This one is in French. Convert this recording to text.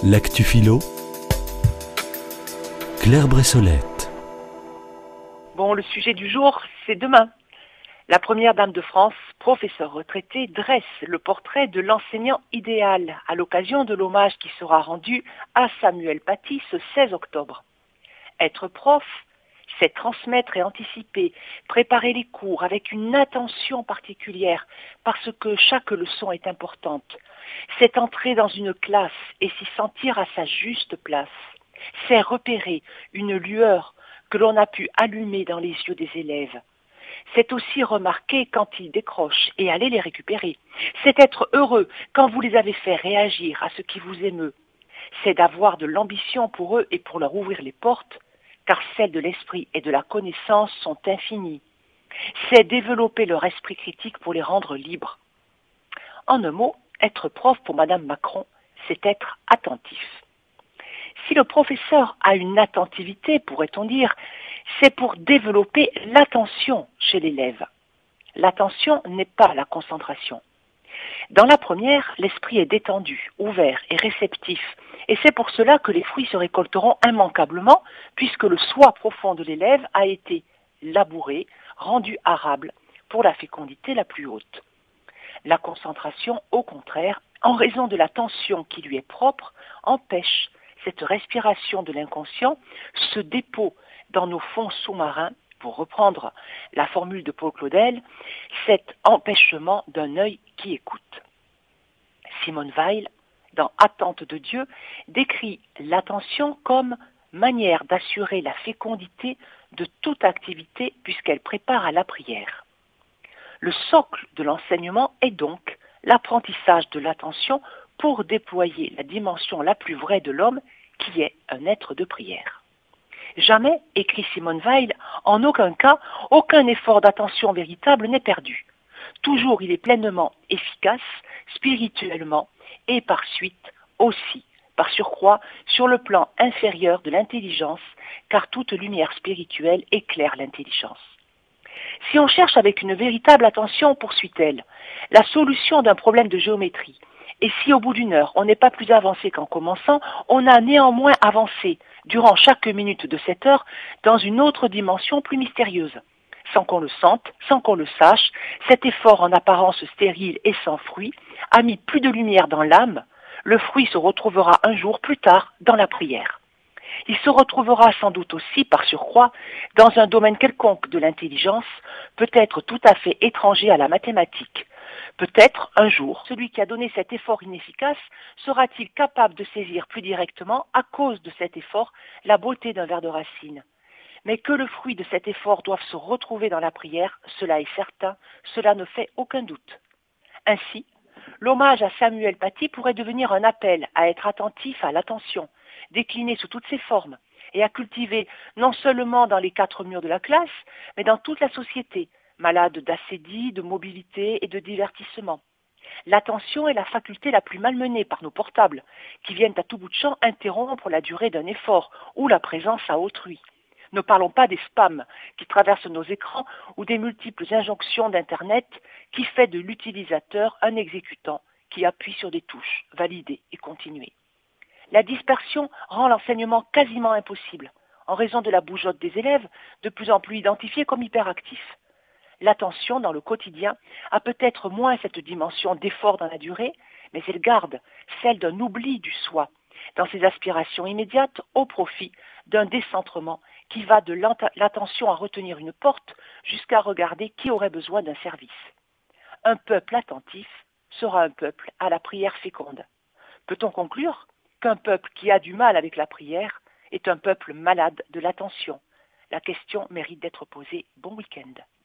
L'actu philo, Claire Bressolette. Bon, le sujet du jour, c'est demain. La première dame de France, professeure retraitée, dresse le portrait de l'enseignant idéal à l'occasion de l'hommage qui sera rendu à Samuel Paty ce 16 octobre. Être prof, c'est transmettre et anticiper, préparer les cours avec une attention particulière parce que chaque leçon est importante. C'est entrer dans une classe et s'y sentir à sa juste place. C'est repérer une lueur que l'on a pu allumer dans les yeux des élèves. C'est aussi remarquer quand ils décrochent et aller les récupérer. C'est être heureux quand vous les avez fait réagir à ce qui vous émeut. C'est d'avoir de l'ambition pour eux et pour leur ouvrir les portes, car celles de l'esprit et de la connaissance sont infinies. C'est développer leur esprit critique pour les rendre libres. En un mot, être prof pour Madame Macron, c'est être attentif. Si le professeur a une attentivité, pourrait-on dire, c'est pour développer l'attention chez l'élève. L'attention n'est pas la concentration. Dans la première, l'esprit est détendu, ouvert et réceptif, et c'est pour cela que les fruits se récolteront immanquablement, puisque le soi profond de l'élève a été labouré, rendu arable, pour la fécondité la plus haute. La concentration, au contraire, en raison de la tension qui lui est propre, empêche cette respiration de l'inconscient, ce dépôt dans nos fonds sous-marins, pour reprendre la formule de Paul Claudel, cet empêchement d'un œil qui écoute. Simone Weil, dans Attente de Dieu, décrit l'attention comme manière d'assurer la fécondité de toute activité puisqu'elle prépare à la prière. Le socle de l'enseignement est donc l'apprentissage de l'attention pour déployer la dimension la plus vraie de l'homme qui est un être de prière. Jamais, écrit Simone Weil, en aucun cas, aucun effort d'attention véritable n'est perdu. Toujours il est pleinement efficace, spirituellement, et par suite aussi, par surcroît, sur le plan inférieur de l'intelligence, car toute lumière spirituelle éclaire l'intelligence. Si on cherche avec une véritable attention, poursuit-elle, la solution d'un problème de géométrie, et si au bout d'une heure on n'est pas plus avancé qu'en commençant, on a néanmoins avancé, durant chaque minute de cette heure, dans une autre dimension plus mystérieuse. Sans qu'on le sente, sans qu'on le sache, cet effort en apparence stérile et sans fruit a mis plus de lumière dans l'âme. Le fruit se retrouvera un jour plus tard dans la prière. Il se retrouvera sans doute aussi, par surcroît, dans un domaine quelconque de l'intelligence, peut-être tout à fait étranger à la mathématique. Peut-être, un jour, celui qui a donné cet effort inefficace sera-t-il capable de saisir plus directement, à cause de cet effort, la beauté d'un verre de racine. Mais que le fruit de cet effort doive se retrouver dans la prière, cela est certain, cela ne fait aucun doute. Ainsi, l'hommage à Samuel Paty pourrait devenir un appel à être attentif à l'attention, décliné sous toutes ses formes, et à cultiver non seulement dans les quatre murs de la classe, mais dans toute la société, malade d'acédie, de mobilité et de divertissement. L'attention est la faculté la plus malmenée par nos portables, qui viennent à tout bout de champ interrompre la durée d'un effort ou la présence à autrui. Ne parlons pas des spams qui traversent nos écrans ou des multiples injonctions d'Internet qui fait de l'utilisateur un exécutant qui appuie sur des touches, valider et continuer. La dispersion rend l'enseignement quasiment impossible, en raison de la bougeotte des élèves, de plus en plus identifiés comme hyperactifs. L'attention dans le quotidien a peut-être moins cette dimension d'effort dans la durée, mais elle garde celle d'un oubli du soi, dans ses aspirations immédiates au profit d'un décentrement qui va de l'attention à retenir une porte jusqu'à regarder qui aurait besoin d'un service. Un peuple attentif sera un peuple à la prière féconde. Peut-on conclure qu'un peuple qui a du mal avec la prière est un peuple malade de l'attention? La question mérite d'être posée. Bon week-end.